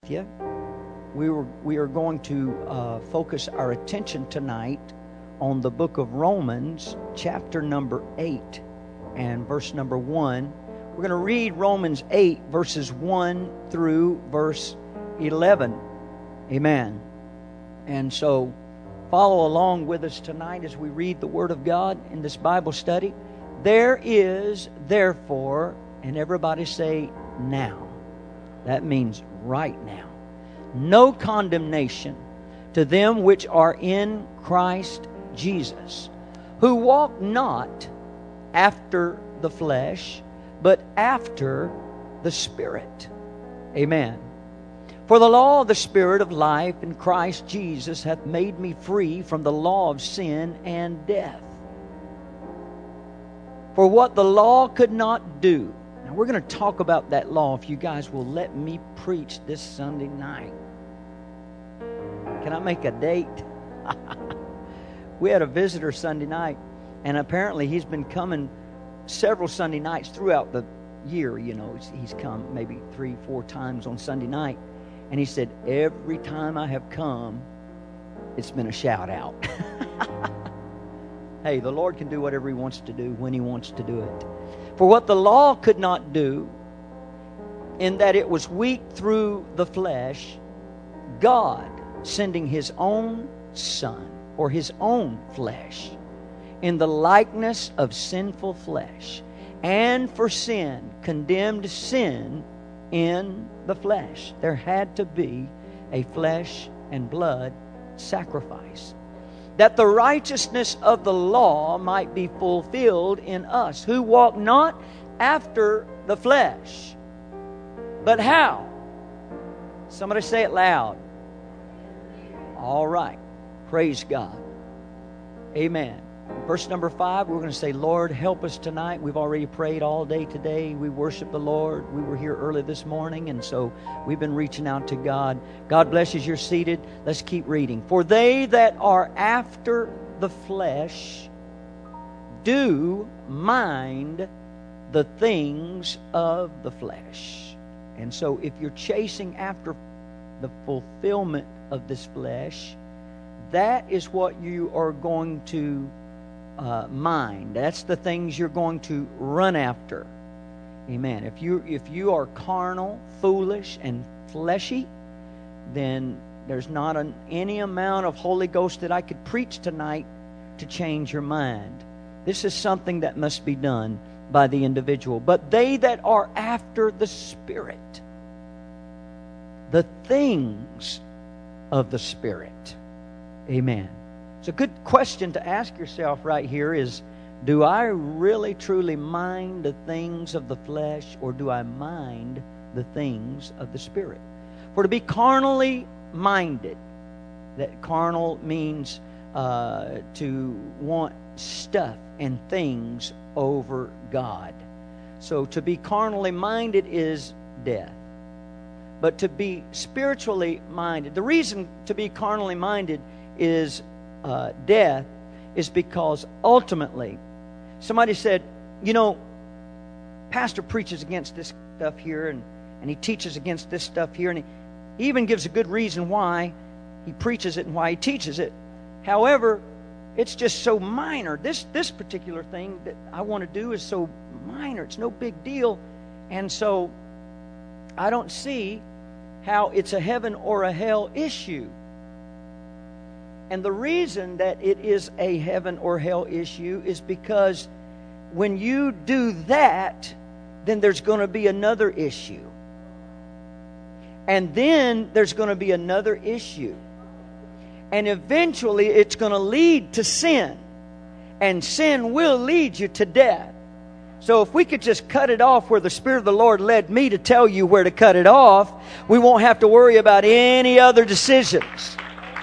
you. We are going to focus our attention tonight on the book of Romans, chapter number 8 and verse number 1. We're going to read Romans 8, verses 1 through verse 11. Amen. And so follow along with us tonight as we read the Word of God in this Bible study. There is, therefore, and everybody say now. That means right now. No condemnation to them which are in Christ Jesus, who walk not after the flesh, but after the Spirit. Amen. For the law of the Spirit of life in Christ Jesus hath made me free from the law of sin and death. For what the law could not do. Now we're going to talk about that law if you guys will let me preach this Sunday night. Can I make a date? We had a visitor Sunday night, and apparently he's been coming several Sunday nights throughout the year. You know, he's come maybe 3-4 times on Sunday night. And he said, every time I have come, it's been a shout out. Hey, the Lord can do whatever He wants to do when He wants to do it. For what the law could not do, in that it was weak through the flesh, God sending His own Son, or His own flesh, in the likeness of sinful flesh, and for sin, condemned sin in the flesh. There had to be a flesh and blood sacrifice, that the righteousness of the law might be fulfilled in us, who walk not after the flesh. But how? Somebody say it loud. All right. Praise God. Amen. Verse number 5, we're going to say, Lord, help us tonight. We've already prayed all day today. We worship the Lord. We were here early this morning, and so we've been reaching out to God. God bless you as you're seated. Let's keep reading. For they that are after the flesh do mind the things of the flesh. And so if you're chasing after the fulfillment of this flesh, that is what you are going to mind. That's the things you're going to run after. Amen. If you are carnal, foolish, and fleshy, then there's not any amount of Holy Ghost that I could preach tonight to change your mind. This is something that must be done by the individual. But they that are after the Spirit, the things of the Spirit. Amen. So a good question to ask yourself right here is, do I really truly mind the things of the flesh, or do I mind the things of the Spirit? For to be carnally minded, that carnal means to want stuff and things over God. So to be carnally minded is death. But to be spiritually minded, the reason to be carnally minded is death is because ultimately, somebody said, you know, pastor preaches against this stuff here, and he teaches against this stuff here, and he even gives a good reason why he preaches it and why he teaches it. However, it's just so minor. This particular thing that I want to do is so minor. It's no big deal. And so I don't see how it's a heaven or a hell issue. And the reason that it is a heaven or hell issue is because when you do that, then there's going to be another issue. And then there's going to be another issue. And eventually it's going to lead to sin. And sin will lead you to death. So if we could just cut it off where the Spirit of the Lord led me to tell you where to cut it off, we won't have to worry about any other decisions.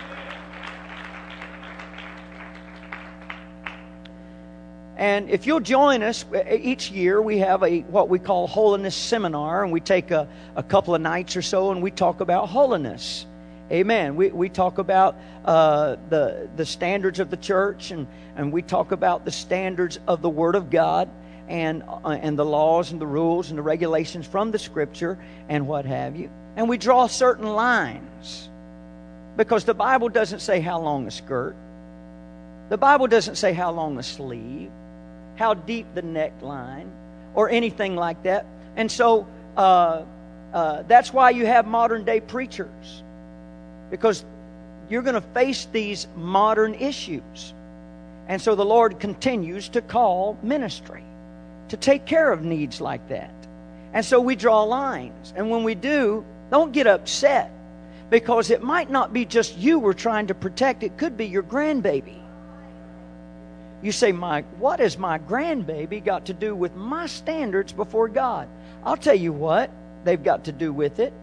And if you'll join us, each year we have what we call Holiness Seminar, and we take a couple of nights or so and we talk about holiness. Amen. We talk about the standards of the church, and we talk about the standards of the Word of God, and the laws and the rules and the regulations from the Scripture and what have you. And we draw certain lines. Because the Bible doesn't say how long a skirt. The Bible doesn't say how long a sleeve, how deep the neckline, or anything like that. And so that's why you have modern day preachers. Because you're going to face these modern issues. And so the Lord continues to call ministry to take care of needs like that. And so we draw lines. And when we do, don't get upset. Because it might not be just you we're trying to protect. It could be your grandbaby. You say, Mike, what has my grandbaby got to do with my standards before God? I'll tell you what they've got to do with it.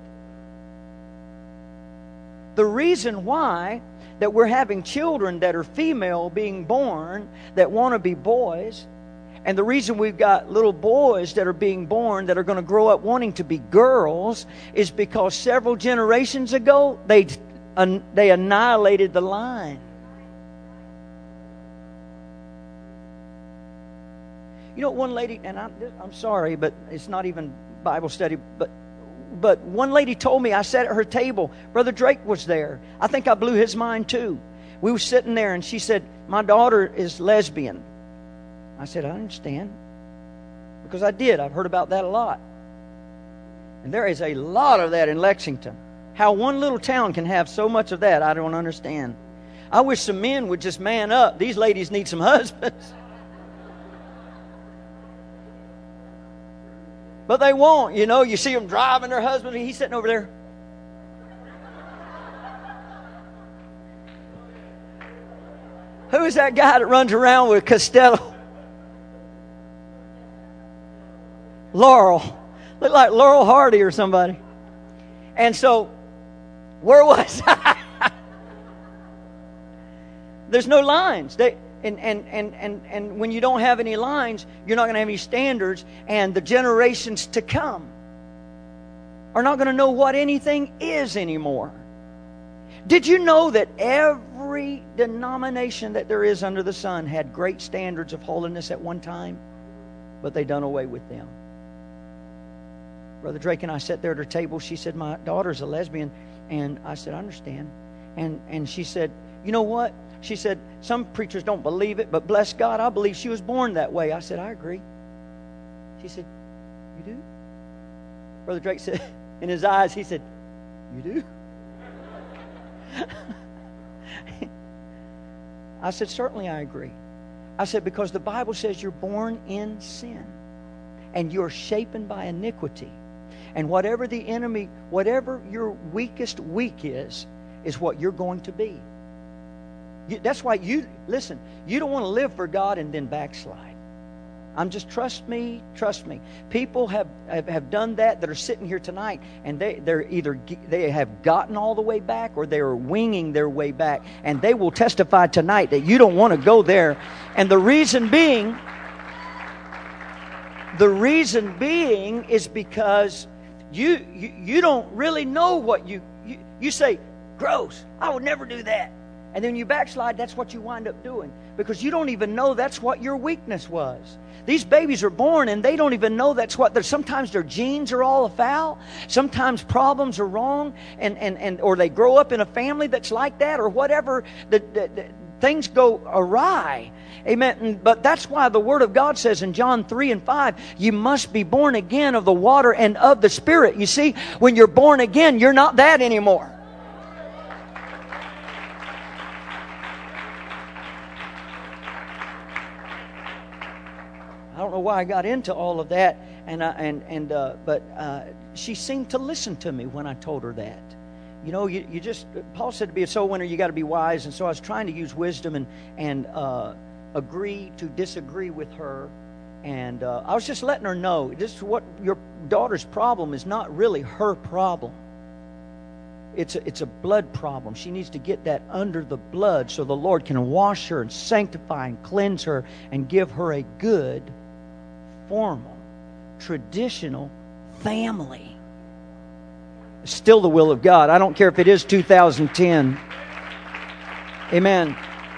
The reason why that we're having children that are female being born that want to be boys, and the reason we've got little boys that are being born that are going to grow up wanting to be girls is because several generations ago they annihilated the line. You know, one lady, and I'm sorry, but it's not even Bible study, but one lady told me, I sat at her table, Brother Drake was there. I think I blew his mind too. We were sitting there and she said, my daughter is lesbian. I said, I understand. Because I did. I've heard about that a lot. And there is a lot of that in Lexington. How one little town can have so much of that, I don't understand. I wish some men would just man up. These ladies need some husbands. But they won't, you know. You see them driving their husband, and he's sitting over there. Who is that guy that runs around with Costello? Laurel. Look like Laurel Hardy or somebody. And so, where was I? There's no lines. And when you don't have any lines, you're not going to have any standards, and the generations to come are not going to know what anything is anymore. Did you know that every denomination that there is under the sun had great standards of holiness at one time, but they done away with them? Brother Drake and I sat there at her table. She said, my daughter's a lesbian. And I said, I understand. And she said, you know what? She said, some preachers don't believe it, but bless God, I believe she was born that way. I said, I agree. She said, you do? Brother Drake said, in his eyes, he said, you do? I said, certainly I agree. I said, because the Bible says you're born in sin and you're shapen by iniquity. And whatever the enemy, whatever your weakest week is what you're going to be. That's why you don't want to live for God and then backslide. I'm just, trust me. People have done that are sitting here tonight, and they have gotten all the way back, or they are winging their way back, and they will testify tonight that you don't want to go there. And the reason being is because you don't really know what you say, gross, I would never do that. And then you backslide, that's what you wind up doing. Because you don't even know that's what your weakness was. These babies are born and they don't even know that's what sometimes their genes are all afoul. Sometimes problems are wrong, and or they grow up in a family that's like that, or whatever. The things go awry. Amen. But that's why the Word of God says in John 3 and 5, you must be born again of the water and of the Spirit. You see, when you're born again, you're not that anymore. I don't know why I got into all of that, but she seemed to listen to me when I told her that. You know, you just, Paul said to be a soul winner, you got to be wise, and so I was trying to use wisdom and agree to disagree with her, and I was just letting her know this is what your daughter's problem is not really her problem. It's a blood problem. She needs to get that under the blood so the Lord can wash her and sanctify and cleanse her and give her a good, formal, traditional family. It's still the will of God. I don't care if it is 2010. Amen.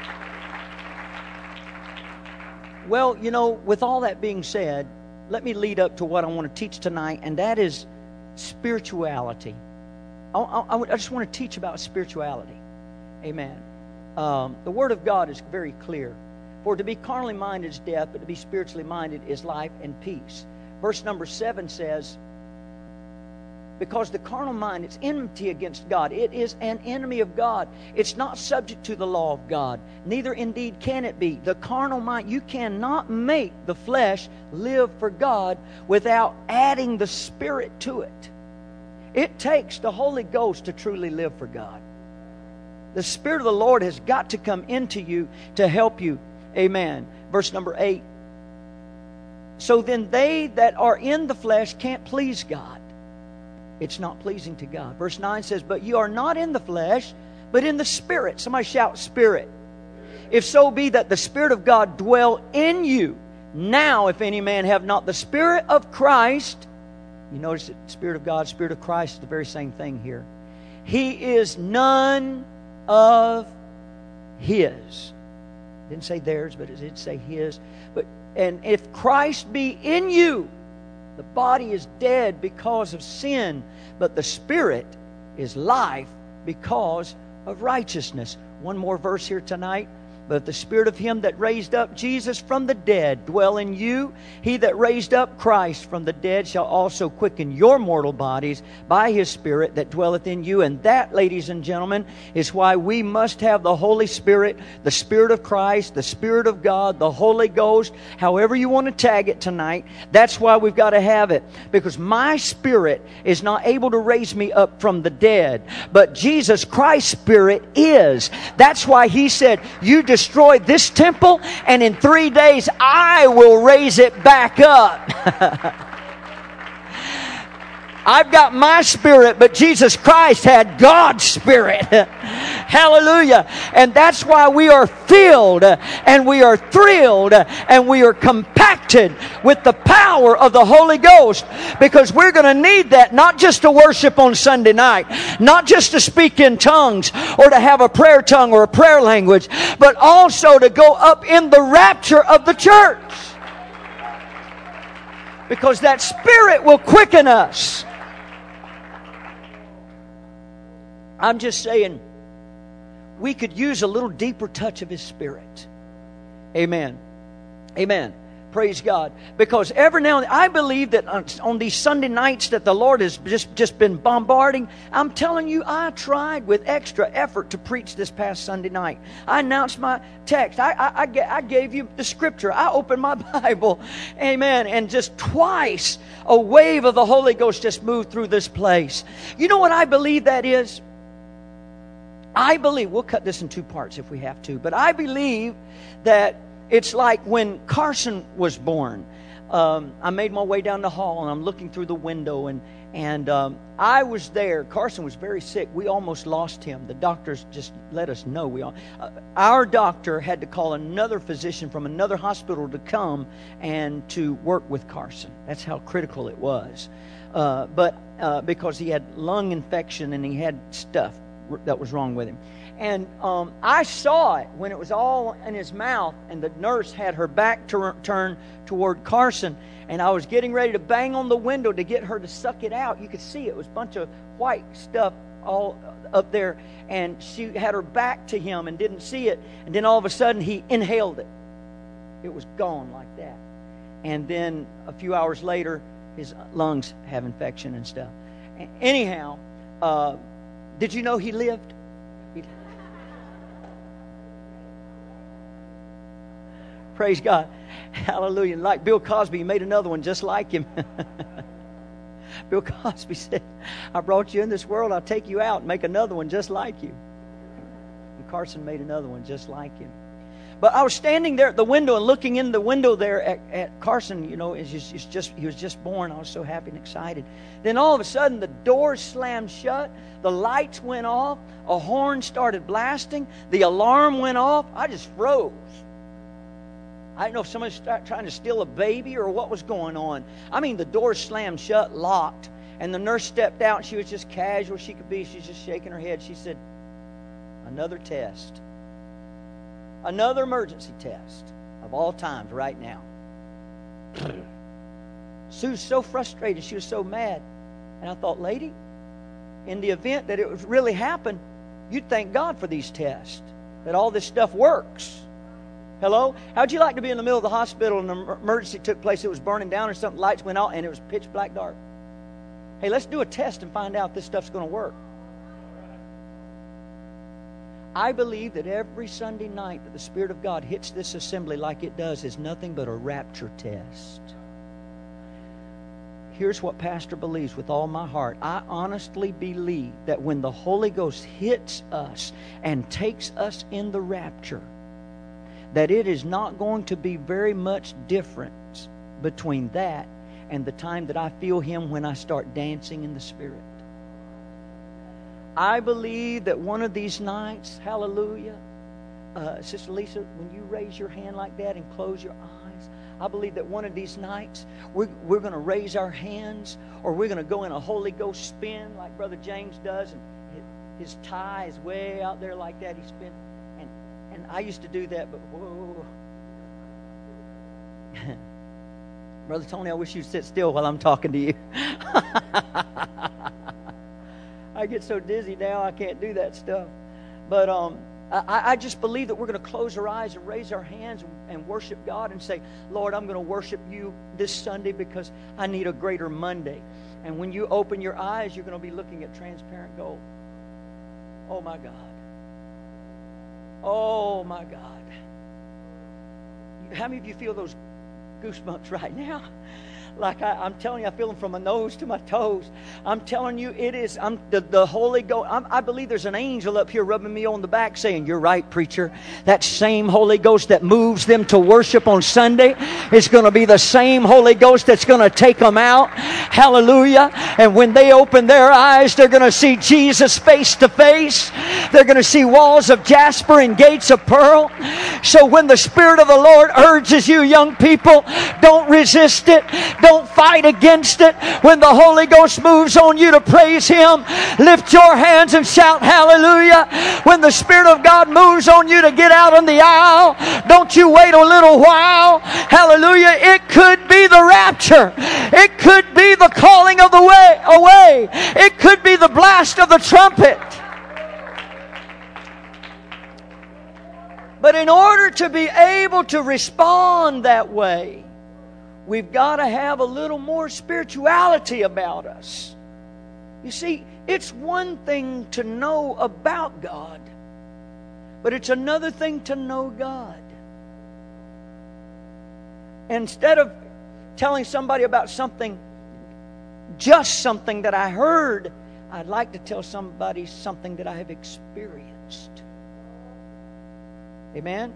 Well, you know, with all that being said, let me lead up to what I want to teach tonight, and that is spirituality. I just want to teach about spirituality. Amen. The Word of God is very clear. For to be carnally minded is death, but to be spiritually minded is life and peace. Verse number 7 says, because the carnal mind, it's enmity against God. It is an enemy of God. It's not subject to the law of God. Neither indeed can it be. The carnal mind, you cannot make the flesh live for God without adding the Spirit to it. It takes the Holy Ghost to truly live for God. The Spirit of the Lord has got to come into you to help you. Amen. Verse number 8. So then they that are in the flesh can't please God. It's not pleasing to God. Verse 9 says, but you are not in the flesh, but in the Spirit. Somebody shout, Spirit. If so be that the Spirit of God dwell in you. Now, if any man have not the Spirit of Christ, you notice that Spirit of God, Spirit of Christ is the very same thing here. He is none of His. It didn't say theirs, but it did say His. And if Christ be in you, the body is dead because of sin, but the Spirit is life because of righteousness. One more verse here tonight. But the Spirit of Him that raised up Jesus from the dead dwell in you. He that raised up Christ from the dead shall also quicken your mortal bodies by His Spirit that dwelleth in you. And that, ladies and gentlemen, is why we must have the Holy Spirit, the Spirit of Christ, the Spirit of God, the Holy Ghost, however you want to tag it tonight. That's why we've got to have it. Because my spirit is not able to raise me up from the dead. But Jesus Christ's Spirit is. That's why He said, you destroy this temple, and in 3 days I will raise it back up. I've got my spirit, but Jesus Christ had God's Spirit. Hallelujah. And that's why we are filled and we are thrilled and we are compacted with the power of the Holy Ghost, because we're going to need that, not just to worship on Sunday night, not just to speak in tongues or to have a prayer tongue or a prayer language, but also to go up in the rapture of the church. Because that Spirit will quicken us. I'm just saying, we could use a little deeper touch of His Spirit. Amen. Amen. Praise God. Because every now and then, I believe that on these Sunday nights that the Lord has just been bombarding, I'm telling you, I tried with extra effort to preach this past Sunday night. I announced my text. I gave you the Scripture. I opened my Bible. Amen. And just twice, a wave of the Holy Ghost just moved through this place. You know what I believe that is? I believe, we'll cut this in 2 parts if we have to, but I believe that it's like when Carson was born. I made my way down the hall and I'm looking through the window and I was there. Carson was very sick. We almost lost him. The doctors just let us know. Our doctor had to call another physician from another hospital to come and to work with Carson. That's how critical it was. But because he had lung infection and he had stuff that was wrong with him. And I saw it when it was all in his mouth and the nurse had her back turned toward Carson, and I was getting ready to bang on the window to get her to suck it out. You could see it was a bunch of white stuff all up there, and she had her back to him and didn't see it, and then all of a sudden he inhaled it. It was gone like that. And then a few hours later his lungs have infection and stuff. Anyhow, did you know he lived? Praise God. Hallelujah. Like Bill Cosby, he made another one just like him. Bill Cosby said, I brought you in this world, I'll take you out and make another one just like you. And Carson made another one just like him. But I was standing there at the window and looking in the window there at Carson. You know, he was just born. I was so happy and excited. Then all of a sudden, the doors slammed shut. The lights went off. A horn started blasting. The alarm went off. I just froze. I didn't know if somebody was trying to steal a baby or what was going on. I mean, the doors slammed shut, locked. And the nurse stepped out. She was just casual as she could be. She's just shaking her head. She said, another test. Another emergency test of all times right now. Sue was so frustrated. She was so mad. And I thought, lady, in the event that it would really happen, you'd thank God for these tests, that all this stuff works. Hello? How'd you like to be in the middle of the hospital and an emergency took place, it was burning down or something, lights went out, and it was pitch black dark? Hey, let's do a test and find out if this stuff's going to work. I believe that every Sunday night that the Spirit of God hits this assembly like it does is nothing but a rapture test. Here's what Pastor believes with all my heart. I honestly believe that when the Holy Ghost hits us and takes us in the rapture, that it is not going to be very much difference between that and the time that I feel Him when I start dancing in the Spirit. I believe that one of these nights, hallelujah, Sister Lisa, when you raise your hand like that and close your eyes, I believe that one of these nights we're going to raise our hands, or we're going to go in a Holy Ghost spin like Brother James does, and his tie is way out there like that. He spins, and I used to do that, but whoa. Brother Tony, I wish you'd sit still while I'm talking to you. I get so dizzy now I can't do that stuff. But I just believe that we're going to close our eyes and raise our hands and worship God and say, Lord, I'm going to worship you this Sunday because I need a greater Monday. And when you open your eyes, you're going to be looking at transparent gold. Oh, my God. Oh, my God. How many of you feel those goosebumps right now? Like I'm telling you, I feel them from my nose to my toes. I'm telling you, it is the Holy Ghost. I believe there's an angel up here rubbing me on the back saying, you're right, preacher. That same Holy Ghost that moves them to worship on Sunday is going to be the same Holy Ghost that's going to take them out. Hallelujah. And when they open their eyes, they're going to see Jesus face to face. They're going to see walls of jasper and gates of pearl. So when the Spirit of the Lord urges you, young people, don't resist it. Don't fight against it. When the Holy Ghost moves on you to praise Him, lift your hands and shout hallelujah. When the Spirit of God moves on you to get out on the aisle, don't you wait a little while. Hallelujah. It could be the rapture. It could be the calling of the way away. It could be the blast of the trumpet. But in order to be able to respond that way, we've got to have a little more spirituality about us. You see, it's one thing to know about God, but it's another thing to know God. Instead of telling somebody about something, just something that I heard, I'd like to tell somebody something that I have experienced. Amen?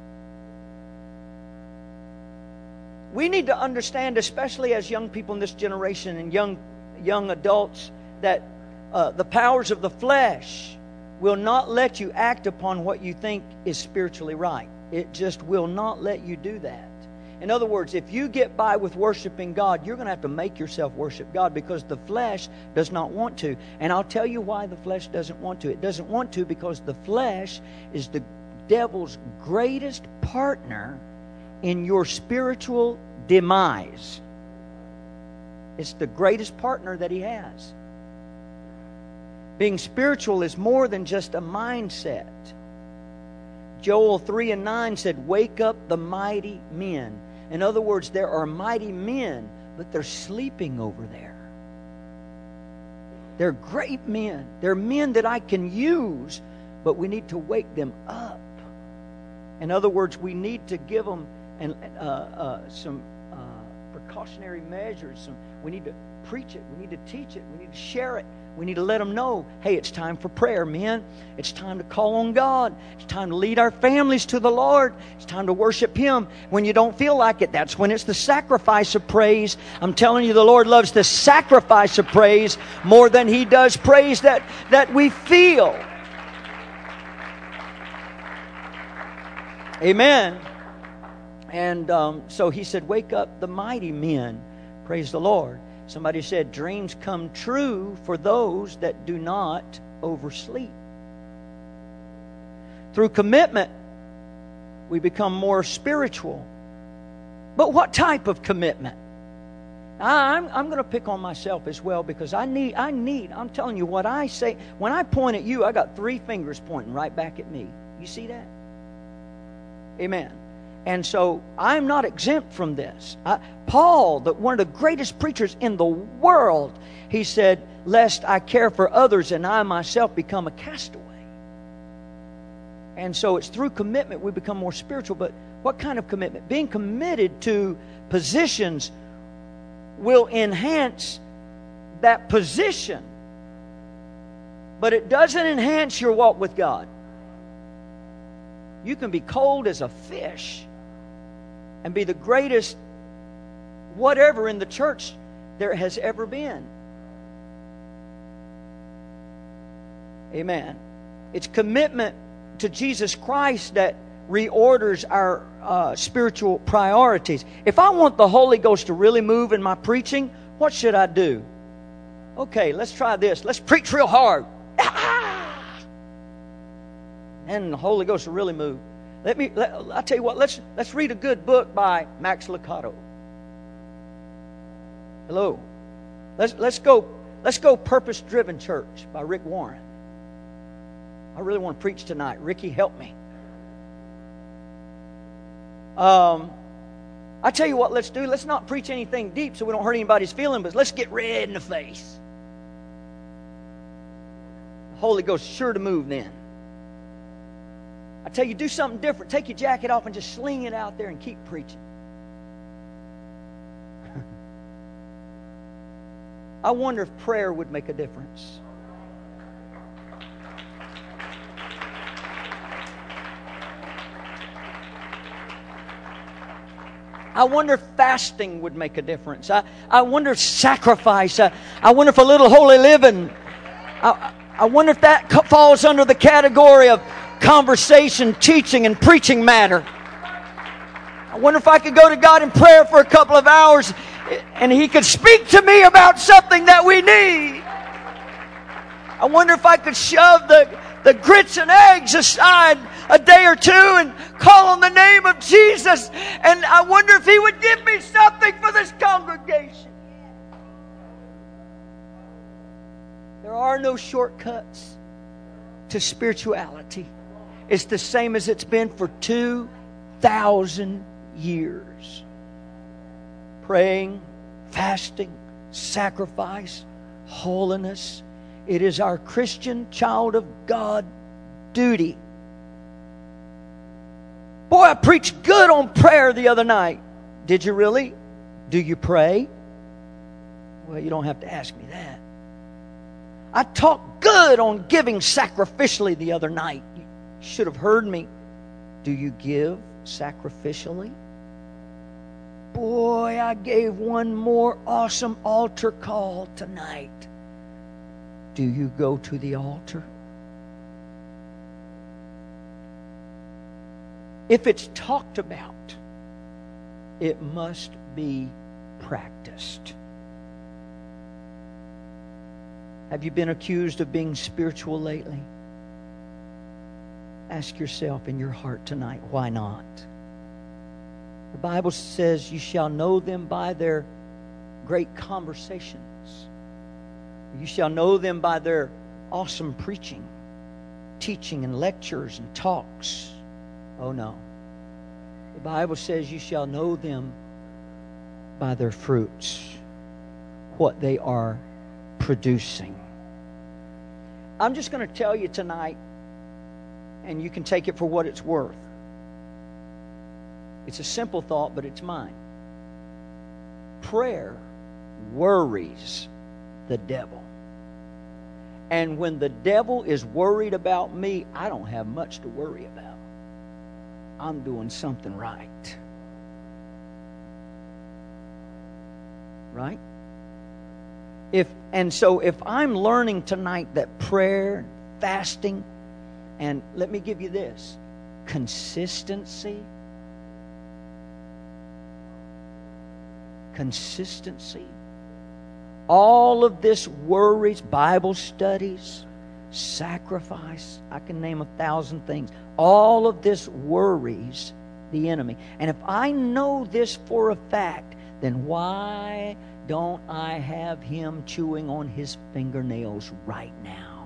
We need to understand, especially as young people in this generation and young adults, that the powers of the flesh will not let you act upon what you think is spiritually right. It just will not let you do that. In other words, if you get by with worshiping God, you're going to have to make yourself worship God, because the flesh does not want to. And I'll tell you why the flesh doesn't want to. It doesn't want to because the flesh is the devil's greatest partner in your spiritual demise. It's the greatest partner that he has. Being spiritual is more than just a mindset. Joel 3:9 said, wake up the mighty men. In other words, there are mighty men, but they're sleeping over there. They're great men. They're men that I can use, but we need to wake them up. In other words, we need to give them some precautionary measures. We need to preach it. We need to teach it. We need to share it. We need to let them know, hey, it's time for prayer, men. It's time to call on God. It's time to lead our families to the Lord. It's time to worship Him. When you don't feel like it, that's when it's the sacrifice of praise. I'm telling you, the Lord loves the sacrifice of praise more than He does praise that we feel. Amen. And so He said, wake up the mighty men. Praise the Lord. Somebody said, dreams come true for those that do not oversleep. Through commitment, we become more spiritual. But what type of commitment? I'm going to pick on myself as well, because I'm telling you what I say. When I point at you, I got 3 fingers pointing right back at me. You see that? Amen. And so I'm not exempt from this. Paul, one of the greatest preachers in the world, he said, lest I care for others and I myself become a castaway. And so it's through commitment we become more spiritual. But what kind of commitment? Being committed to positions will enhance that position, but it doesn't enhance your walk with God. You can be cold as a fish and be the greatest whatever in the church there has ever been. Amen. It's commitment to Jesus Christ that reorders our spiritual priorities. If I want the Holy Ghost to really move in my preaching, what should I do? Okay, let's try this. Let's preach real hard. And the Holy Ghost will really move. I'll tell you what, let's read a good book by Max Lucado. Hello. Let's go Purpose Driven Church by Rick Warren. I really want to preach tonight. Ricky, help me. I tell you what, let's do. Let's not preach anything deep so we don't hurt anybody's feelings, but let's get red in the face. The Holy Ghost is sure to move then. I tell you, do something different. Take your jacket off and just sling it out there and keep preaching. I wonder if prayer would make a difference. I wonder if fasting would make a difference. I wonder if sacrifice. I wonder if a little holy living. I wonder if that falls under the category of conversation, teaching, and preaching matter. I wonder if I could go to God in prayer for a couple of hours and He could speak to me about something that we need. I wonder if I could shove the grits and eggs aside a day or two and call on the name of Jesus. And I wonder if He would give me something for this congregation. There are no shortcuts to spirituality. It's the same as it's been for 2,000 years. Praying, fasting, sacrifice, holiness. It is our Christian child of God duty. Boy, I preached good on prayer the other night. Did you really? Do you pray? Well, you don't have to ask me that. I talked good on giving sacrificially the other night. You should have heard me. Do you give sacrificially? Boy, I gave one more awesome altar call tonight. Do you go to the altar? If it's talked about, it must be practiced. Have you been accused of being spiritual lately? Ask yourself in your heart tonight, why not? The Bible says you shall know them by their great conversations. You shall know them by their awesome preaching, teaching and lectures and talks. Oh no. The Bible says you shall know them by their fruits, what they are producing. I'm just going to tell you tonight, and you can take it for what it's worth. It's a simple thought, but it's mine. Prayer worries the devil. And when the devil is worried about me, I don't have much to worry about. I'm doing something right. Right? If I'm learning tonight that prayer, fasting, and let me give you this, consistency. All of this worries, Bible studies, sacrifice, I can name 1,000 things. All of this worries the enemy. And if I know this for a fact, then why Don't I have him chewing on his fingernails right now?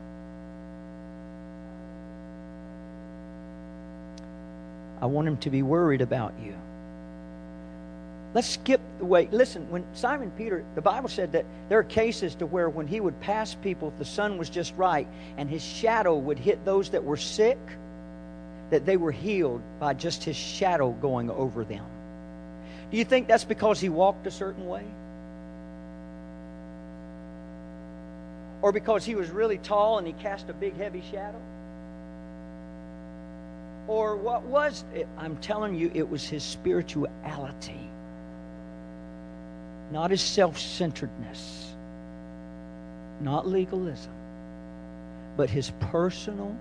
I want him to be worried about you. Let's skip the way. Listen, when Simon Peter, the Bible said that there are cases to where when he would pass people, if the sun was just right, and his shadow would hit those that were sick, that they were healed by just his shadow going over them. Do you think that's because he walked a certain way? Or because he was really tall and he cast a big heavy shadow? Or what was it? I'm telling you, it was his spirituality. Not his self-centeredness. Not legalism. But his personal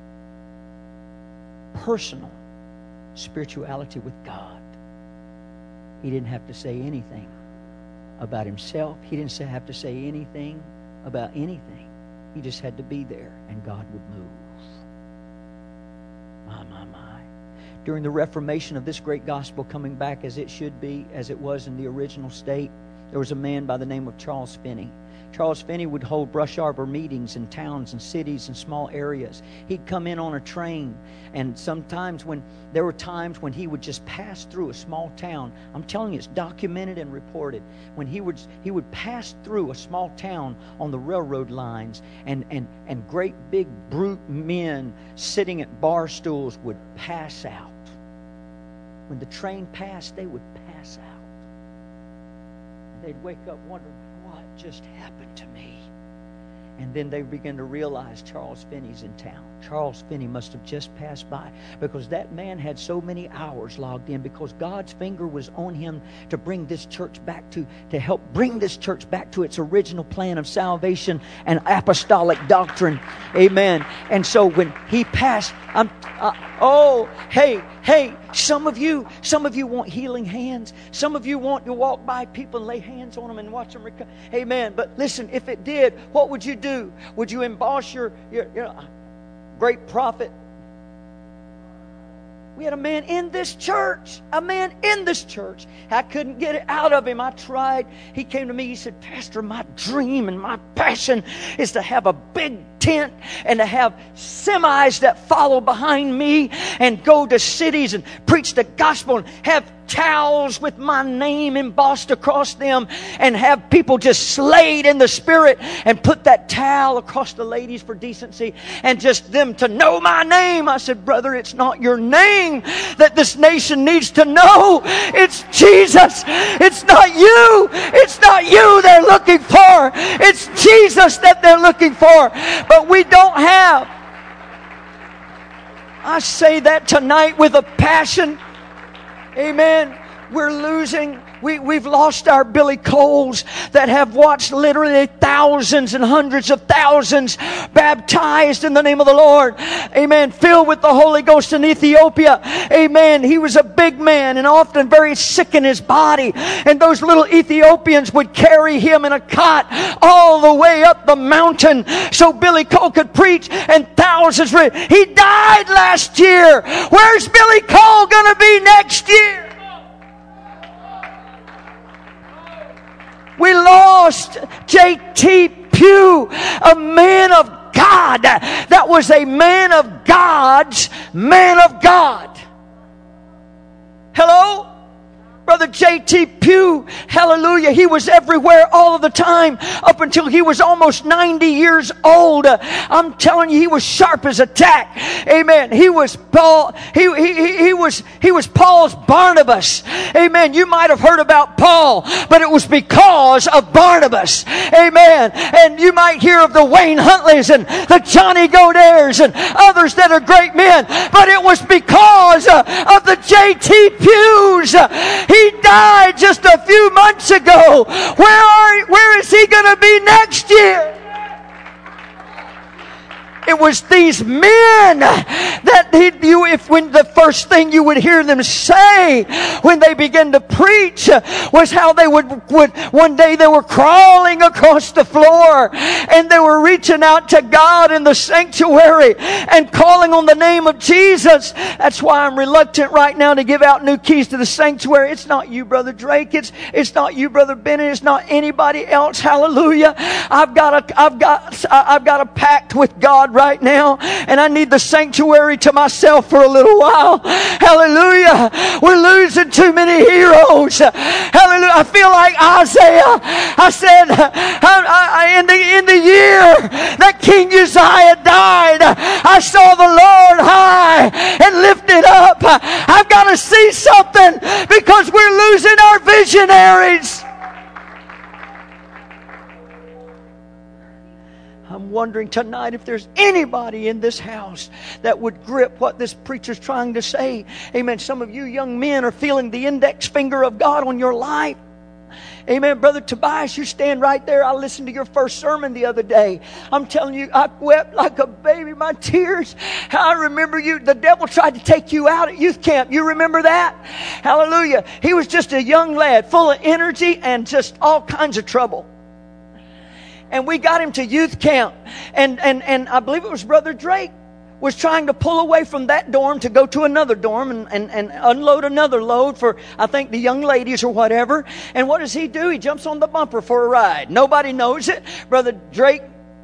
spirituality with God. He didn't have to say anything about himself. He didn't have to say anything about anything. He just had to be there, and God would move. My. During the Reformation of this great gospel coming back as it should be, as it was in the original state, there was a man by the name of Charles Finney. Charles Finney would hold brush arbor meetings in towns and cities and small areas. He'd come in on a train, and sometimes there were times when he would just pass through a small town. I'm telling you, it's documented and reported. When he would pass through a small town on the railroad lines, and great big brute men sitting at bar stools would pass out. When the train passed, they would pass out. And they'd wake up wondering, what just happened to me? And then they begin to realize Charles Finney's in town. Charles Finney must have just passed by, because that man had so many hours logged in, because God's finger was on him to bring this church back to help bring this church back to its original plan of salvation and apostolic doctrine. Amen. And so when he passed, hey, some of you want healing hands. Some of you want to walk by people and lay hands on them and watch them recover. Amen. But listen, if it did, what would you do? Would you emboss your great prophet? We had a man in this church. I couldn't get it out of him. I tried. He came to me. He said, Pastor, my dream and my passion is to have a big tent and to have semis that follow behind me and go to cities and preach the gospel and have towels with my name embossed across them and have people just slayed in the spirit and put that towel across the ladies for decency and just them to know my name. I said, brother, it's not your name that this nation needs to know. It's Jesus. It's not you. It's not you they're looking for. It's Jesus that they're looking for. But we don't have. I say that tonight with a passion. Amen. We're losing. We've lost our Billy Coles that have watched literally thousands and hundreds of thousands baptized in the name of the Lord. Amen. Filled with the Holy Ghost in Ethiopia. Amen. He was a big man and often very sick in his body. And those little Ethiopians would carry him in a cot all the way up the mountain so Billy Cole could preach, and thousands. He died last year. Where's Billy Cole going to be next year? We lost J.T. Pugh, a man of God. That was a man of God's man of God. Hello? Brother J.T. Pugh, hallelujah, he was everywhere all of the time up until he was almost 90 years old. I'm telling you, he was sharp as a tack. Amen. He was Paul. He was Paul's Barnabas. Amen. You might have heard about Paul, but it was because of Barnabas. Amen. And you might hear of the Wayne Huntleys and the Johnny Godaires and others that are great men, but it was because of the J.T. Pews. He died just a few months ago. Where is he going to be next year? It was these men that when the first thing you would hear them say when they began to preach was how they would one day they were crawling across the floor and they were reaching out to God in the sanctuary and calling on the name of Jesus. That's why I'm reluctant right now to give out new keys to the sanctuary. It's not you, Brother Drake. It's not you, Brother Bennett. It's not anybody else. Hallelujah. I've got a pact with God right now, and I need the sanctuary to myself for a little while. Hallelujah. We're losing too many heroes. Hallelujah. I feel like Isaiah. I said, in the year that King Uzziah died, I saw the Lord high and lifted up. I've got to see something because we're losing our visionaries. I'm wondering tonight if there's anybody in this house that would grip what this preacher's trying to say. Amen. Some of you young men are feeling the index finger of God on your life. Amen. Brother Tobias, you stand right there. I listened to your first sermon the other day. I'm telling you, I wept like a baby. My tears. I remember you. The devil tried to take you out at youth camp. You remember that? Hallelujah. He was just a young lad full of energy and just all kinds of trouble. And we got him to youth camp. And I believe it was Brother Drake was trying to pull away from that dorm to go to another dorm and unload another load for, I think, the young ladies or whatever. And what does he do? He jumps on the bumper for a ride. Nobody knows it. Brother Drake.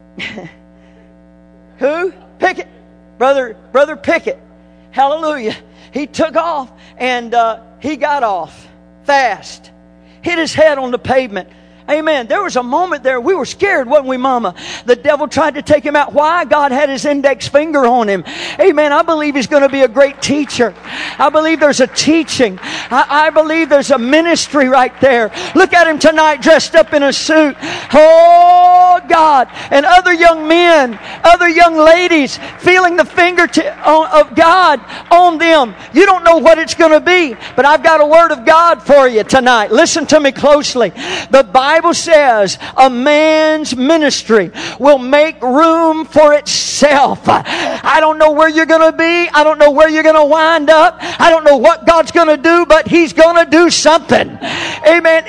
Who? Pickett. Brother Pickett. Hallelujah. He took off and he got off fast. Hit his head on the pavement. Amen. There was a moment there we were scared, wasn't we, Mama? The devil tried to take him out. Why? God had his index finger on him. Amen. I believe he's going to be a great teacher. I believe there's a teaching. I believe there's a ministry right there. Look at him tonight dressed up in a suit. Oh, God. And other young men, other young ladies feeling the finger of God on them. You don't know what it's going to be, but I've got a word of God for you tonight. Listen to me closely. The Bible says a man's ministry will make room for itself. I don't know where you're going to be. I don't know where you're going to wind up. I don't know what God's going to do, but He's going to do something. Amen.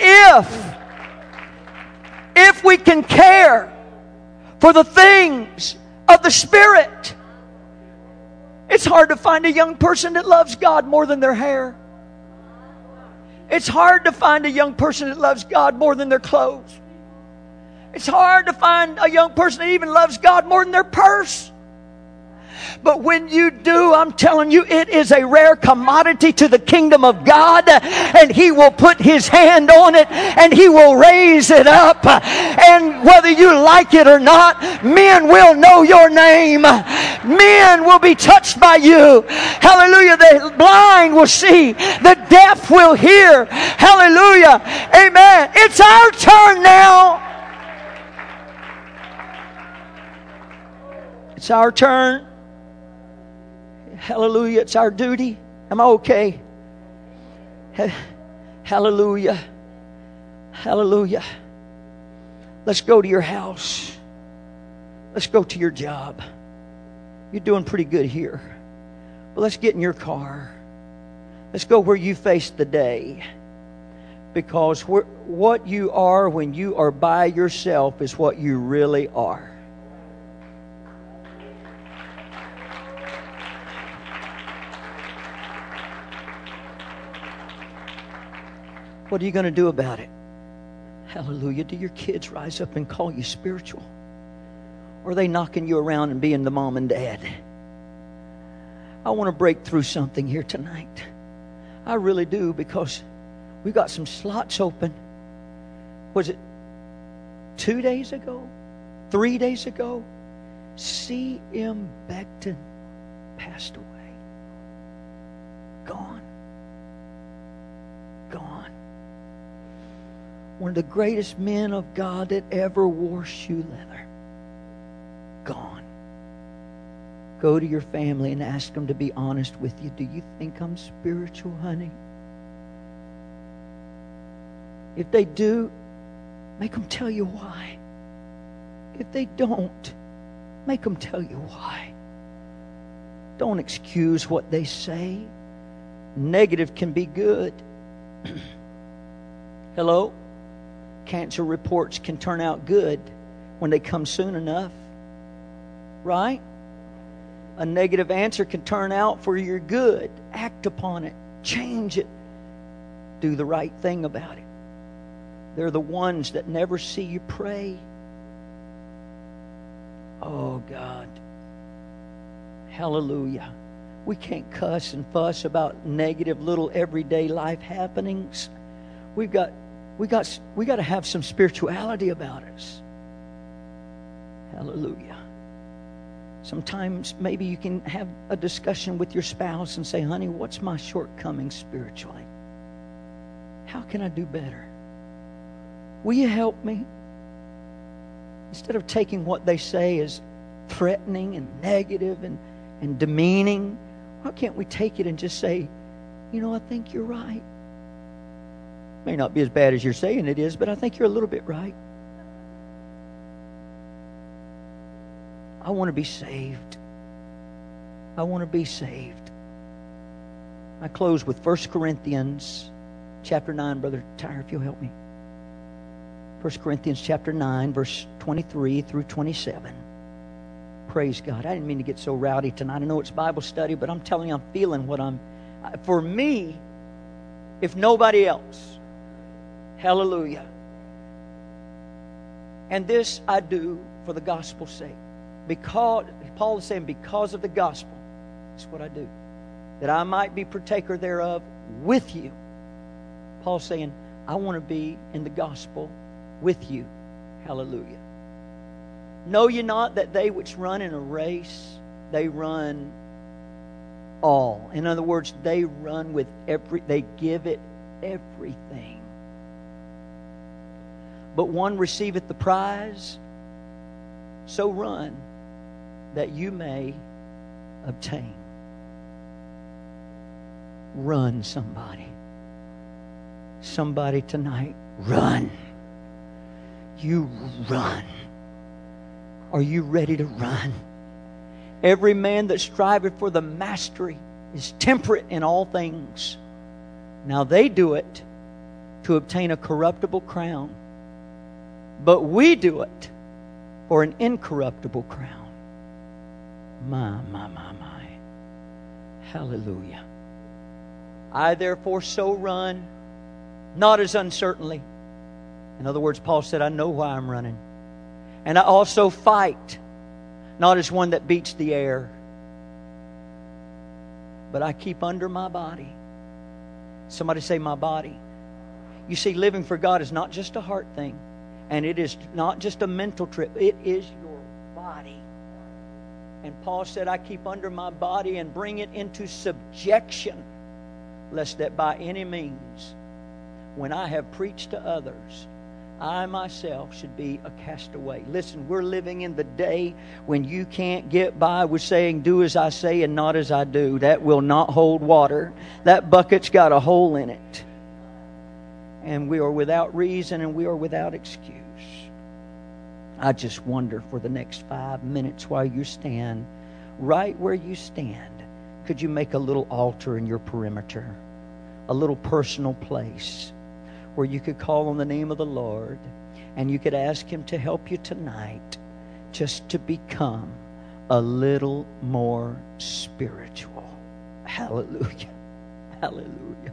If we can care for the things of the Spirit, it's hard to find a young person that loves God more than their hair. It's hard to find a young person that loves God more than their clothes. It's hard to find a young person that even loves God more than their purse. But when you do, I'm telling you, it is a rare commodity to the kingdom of God. And He will put His hand on it and He will raise it up. And whether you like it or not, men will know your name. Men will be touched by you. Hallelujah. The blind will see. The deaf will hear. Hallelujah. Amen. It's our turn now. It's our turn. Hallelujah. It's our duty. Am I okay? Hallelujah. Hallelujah. Let's go to your house. Let's go to your job. You're doing pretty good here. But let's get in your car. Let's go where you face the day. Because what you are when you are by yourself is what you really are. What are you going to do about it? Hallelujah. Do your kids rise up and call you spiritual? Or are they knocking you around and being the mom and dad? I want to break through something here tonight. I really do, because we got some slots open. Was it 2 days ago? 3 days ago? C.M. Becton passed away. Gone. Gone. One of the greatest men of God that ever wore shoe leather. Gone. Go to your family and ask them to be honest with you. Do you think I'm spiritual, honey? If they do, make them tell you why. If they don't, Make them tell you why. Don't excuse what they say. Negative can be good. Hello? Cancer reports can turn out good when they come soon enough. Right? A negative answer can turn out for your good. Act upon it. Change it. Do the right thing about it. They're the ones that never see you pray. Oh, God. Hallelujah. We can't cuss and fuss about negative little everyday life happenings. We got to have some spirituality about us. Hallelujah. Sometimes maybe you can have a discussion with your spouse and say, honey, what's my shortcoming spiritually? How can I do better? Will you help me? Instead of taking what they say as threatening and negative and demeaning, why can't we take it and just say, I think you're right. May not be as bad as you're saying it is, but I think you're a little bit right. I want to be saved. I want to be saved. I close with 1 Corinthians chapter 9, Brother Tyre, if you'll help me. 1 Corinthians chapter 9, verse 23 through 27. Praise God. I didn't mean to get so rowdy tonight. I know it's Bible study, but I'm telling you, I'm feeling what for me, if nobody else. Hallelujah. And this I do for the gospel's sake. Because, Paul is saying, because of the gospel, that's what I do. That I might be partaker thereof with you. Paul's saying, I want to be in the gospel with you. Hallelujah. Know ye not that they which run in a race, they run all. In other words, they run with they give it everything. But one receiveth the prize, so run that you may obtain. Run, somebody. Somebody tonight, run. You run. Are you ready to run? Every man that striveth for the mastery is temperate in all things. Now they do it to obtain a corruptible crown, but we do it for an incorruptible crown. My. Hallelujah. I therefore so run, not as uncertainly. In other words, Paul said, I know why I'm running. And I also fight, not as one that beats the air, but I keep under my body. Somebody say, my body. You see, living for God is not just a heart thing, and it is not just a mental trip. It is your body. And Paul said, I keep under my body and bring it into subjection, lest that by any means, when I have preached to others, I myself should be a castaway. Listen, we're living in the day when you can't get by with saying, do as I say and not as I do. That will not hold water. That bucket's got a hole in it. And we are without reason and we are without excuse. I just wonder for the next 5 minutes while you stand, right where you stand, could you make a little altar in your perimeter? A little personal place where you could call on the name of the Lord and you could ask Him to help you tonight just to become a little more spiritual. Hallelujah. Hallelujah.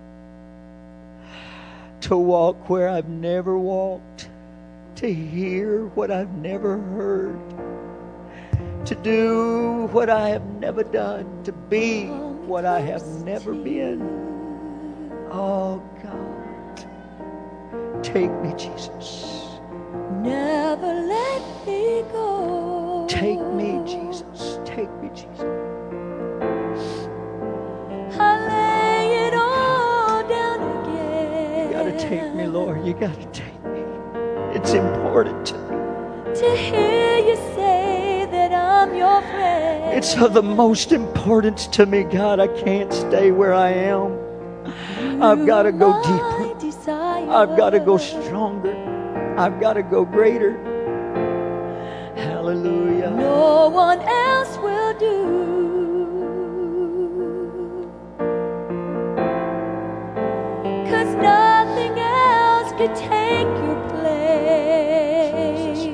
To walk where I've never walked, to hear what I've never heard, to do what I have never done, to be what I have never been. Oh God, take me, Jesus. Never let me go. Take me, Jesus. Take me, Jesus. I lay it all down again. You gotta take me, Lord. You gotta take me. It's important to me. To hear you say that I'm your friend. It's of the most importance to me, God. I can't stay where I am. I've got to go deeper. I've got to go stronger. I've got to go greater. Hallelujah. Hallelujah. No one else will do. 'Cause nothing else could take your place.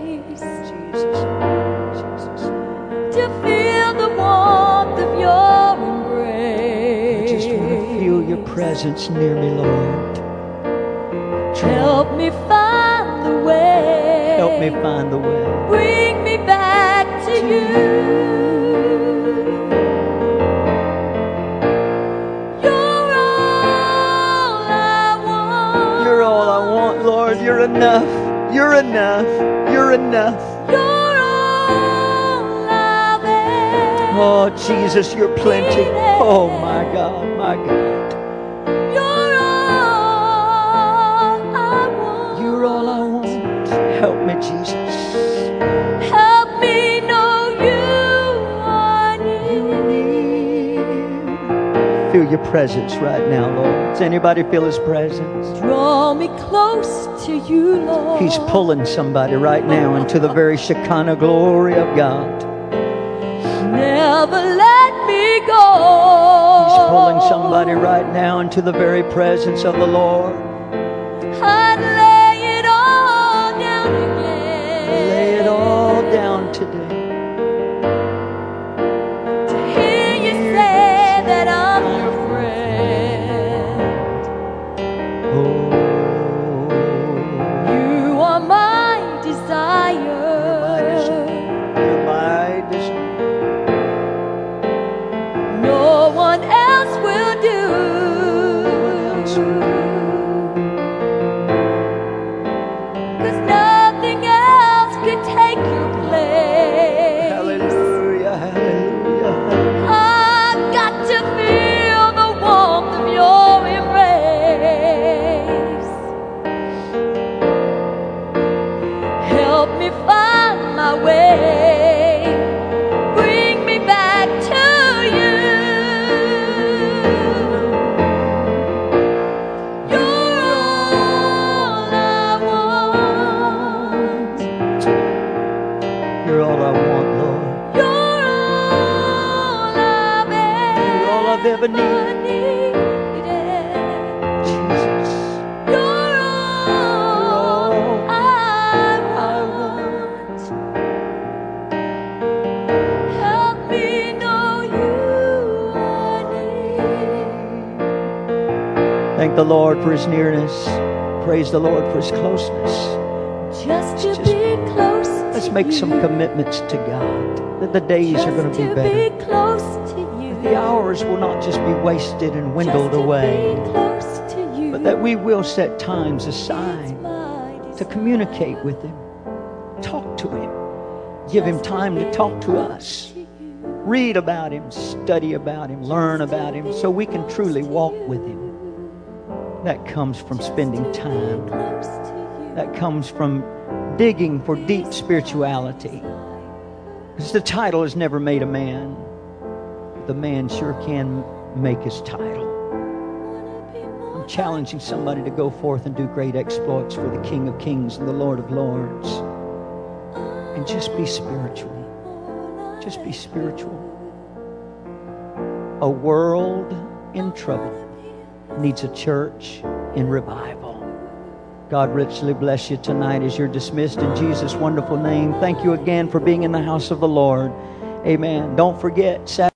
To feel the warmth of your embrace. I just want to feel your presence near me, Lord. Help me find the way. Help me find the way. Bring me back to you. You're all I want. You're all I want, Lord. You're enough. You're enough. You're enough. You're all I've ever Oh, Jesus, you're plenty. Oh, my God, my God. You're all I want. You're all I want. Help me, Jesus. Help me know you are near. Feel your presence right now, Lord. Does anybody feel His presence? Draw me close to you, Lord. He's pulling somebody right now into the very Shekinah glory of God. Never let me go. He's pulling somebody right now into the very presence of the Lord. I'd lay it all down again. Lay it all down today. To hear you say that I'm your friend. Oh, You are my desire. you're my desire. No one else will do. else will do. 'Cause nothing else could take your place. Hallelujah, hallelujah. I've got to feel the warmth of your embrace. Help me find my way. Bring me back to you. You're all I want. You're all I want, Lord. You're all I've You're all I've ever needed. needed. Jesus. You're all I want. Help me know you are near. Thank the Lord for His nearness. Praise the Lord for His closeness. Just to Just- be close Let's to make you. some commitments to God that the days are going to be Just better. be close to you. The hours will not just be wasted and dwindled Just to away, be close to you. but that we will set times It's aside my to desire. communicate with Him, talk to Him, give Him time to talk to us, read about Him, study about Him, learn about Him, so we can truly walk with Him. That comes from spending time. Close to you. That comes from digging for deep spirituality. Because the title has never made a man. The man sure can make his title. I'm challenging somebody to go forth and do great exploits for the King of Kings and the Lord of Lords. And just be spiritual. Just be spiritual. A world in trouble needs a church in revival. God richly bless you tonight as you're dismissed in Jesus' wonderful name. Thank you again for being in the house of the Lord. Amen. Don't forget, Saturday.